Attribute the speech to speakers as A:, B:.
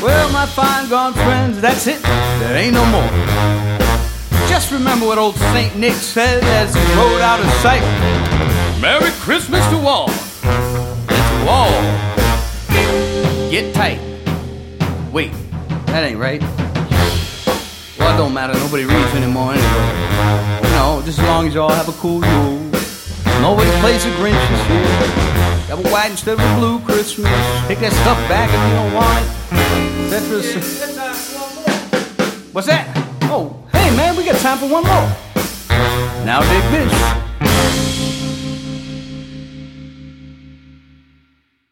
A: Well, my fine gone friends, that's it, there ain't no more. Just remember what old St. Nick said as he rode out of sight. Merry Christmas to all, and to all, get tight. Wait, that ain't right. Well, it don't matter, nobody reads anymore anyway. You know, just as long as y'all have a cool Yule. Nobody plays the Grinch this year. Have a white instead of a blue Christmas. Take that stuff back if you don't want it. What's that? Oh, hey man, we got time for one more. Now dig this.